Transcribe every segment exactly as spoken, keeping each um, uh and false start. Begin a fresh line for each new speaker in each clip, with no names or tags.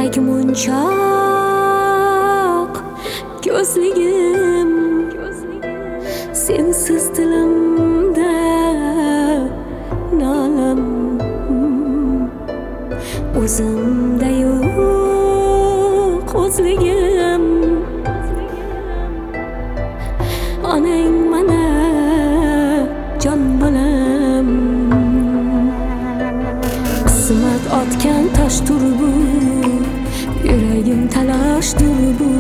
Murg'ak munchoq ko'zligim, sensiz dilimda nolam. O'zimda yo'q o'zligim, onang mana jon bolam. Qismat otgan toshdir bu, yuragim talashdir bu.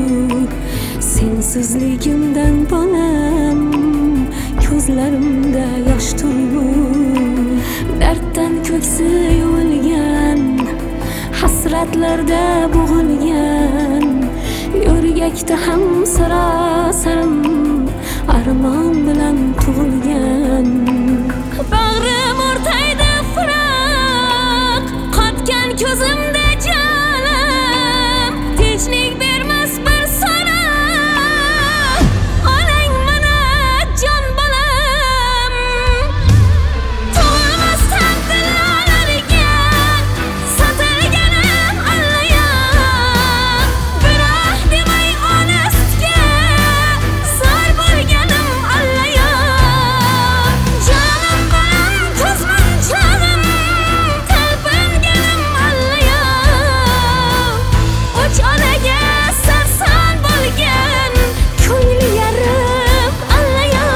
Sensizligimdan bolam, ko'zlarimda yoshdir bu. Darddan ko'ksi yuvilgan, hasratlarda bo'g'ilgan, yo'rgakda ham sarasarim armon bilan tug'ilgan. Bag'rim o'rtaydi firoq, qotgan ko'zimda jonim, tinchlik bermas bir so'roq. Onang mana jon bolam, tug'ilmas taqdirlarga sotilganim allaya. Biroq demay onastga zor bo'lganim allaya. Jonim bolam, ko'z munchog'im, talpinganim allaya. Uch onaga sarson bo'lgan ko'ngli yarim allaya.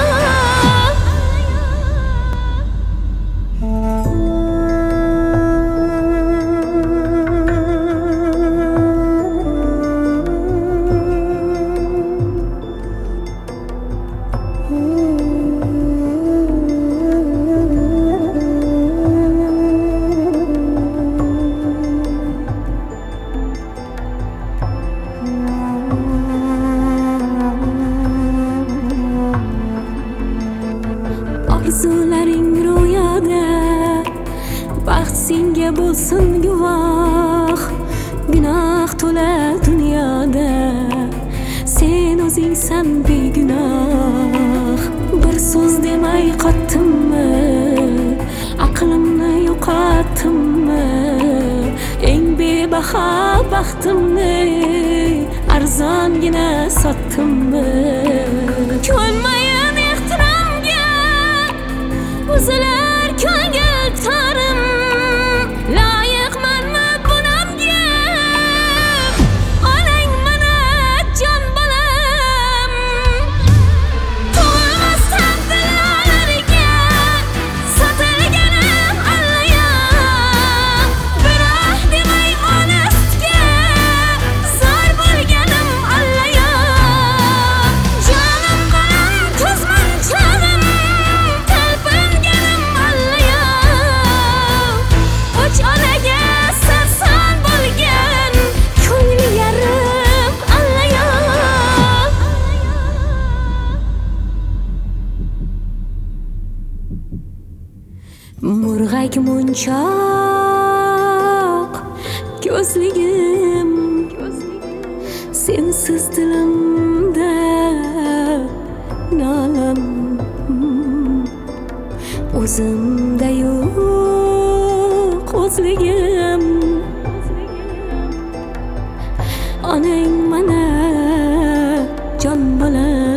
Orzularing ro'yoda, baxt senga bo'lsin guvoh. Gunoh to'la dunyoda, sen o'zingsan begunoh. Bir so'z demay qotdimmi, aqlimni yo'qotdimmi? Eng bebaho baxtimni arzongina sotdimmi? Ko'nmayin ehtiromga uzilar ko'ngil torim, loyiqmanmi bu nomga? Onang mana jon bolam, tug'ilmas taqdirlarga sotilganim allaya. Biroq demay onastga zor bo'lganim allaya. Jonim bolam, ko'z munchog'im, talpinganim allaya. Uch onaga sarson bo'lgan ko'ngli yarim allaya. Murg'ak munchoq ko'zligim, sensiz dilimda nolam. O'zimda yo'q o'zligim, onang mana jon bolam.